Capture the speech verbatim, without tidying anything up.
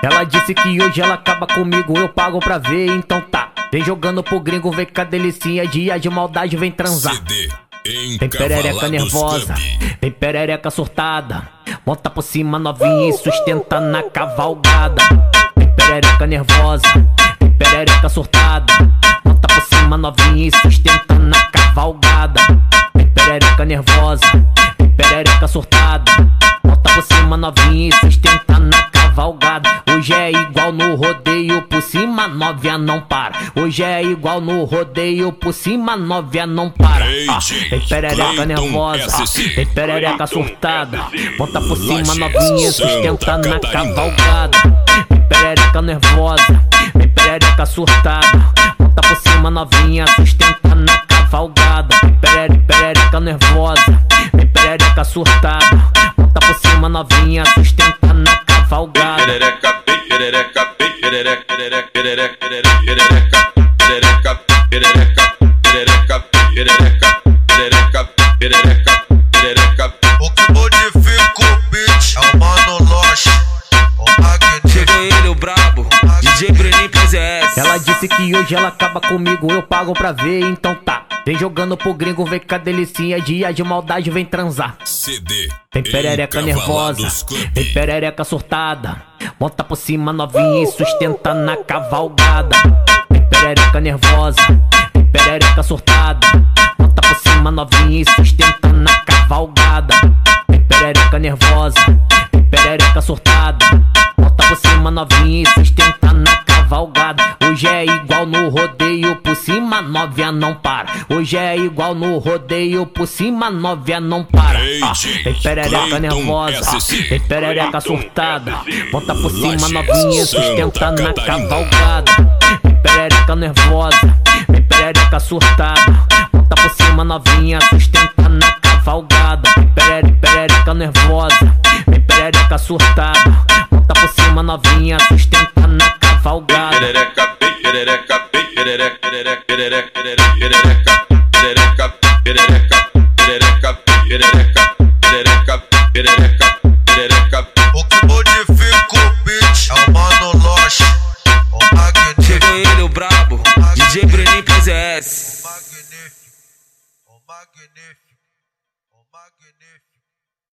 Ela disse que hoje ela acaba comigo, eu pago pra ver, então tá. Vem jogando pro gringo, vem com a delicinha, dia de maldade, vem transar. Vem perereca nervosa, vem perereca surtada, monta por cima novinha e sustenta na cavalgada. Vem perereca nervosa, vem perereca surtada, monta por cima novinha e sustenta na cavalgada. Vem perereca nervosa, vem perereca surtada, monta por cima novinha e sustenta na cavalgada. Hoje é igual no rodeio, por cima novinha não para. Hoje é igual no rodeio, por cima novinha não para. Ah, vem perereca nervosa, vem perereca surtada, monta por cima novinha e sustenta na cavalgada. Vem perereca nervosa, vem perereca surtada, monta por cima novinha, sustenta na cavalgada. Vem perereca nervosa, vem perereca surtada, monta por cima novinha, sustenta na cavalgada. Perereca, perereca, perereca, perereca, perereca, perereca, perereca, perereca, perereca, perereca, perereca, perereca, perereca. O que modifica o beat é o Mano Loche, o Magnífico. Chegou ele, o brabo, D J Brenin P Z S. Ela disse que hoje ela acaba comigo, eu pago pra ver, então tá. Vem jogando pro gringo, vem com a delicinha, dia de maldade, vem transar. C D Vem perereca nervosa, vem perereca surtada, monta por cima novinha e sustenta na cavalgada. Vem perereca nervosa, vem perereca surtada, monta por cima novinha e sustenta na cavalgada. Vem perereca nervosa, vem perereca surtada, monta por cima novinha e sustenta na cavalgada. Hoje é igual no rodeio, por cima novinha não para. Hoje é igual no rodeio, por cima novinha não para. Ah, vem perereca nervosa, vem perereca surtada, monta por cima novinha e sustenta na cavalgada. Vem perereca nervosa, vem perereca surtada, monta por cima novinha, sustenta na cavalgada. Vem perereca nervosa, vem perereca surtada, monta por cima novinha, sustenta na cavalgada. Perereca, perereca, perereca, perereca, perereca, perereca, perereca, perereca, perereca, perereca, perereca, perereca, perereca. O que modifica o beat é o Mano Loche, o Magnífico. Chegou ele, o brabo, D J Brenin P Z S. O Magnífico, o Magnífico, o Magnífico.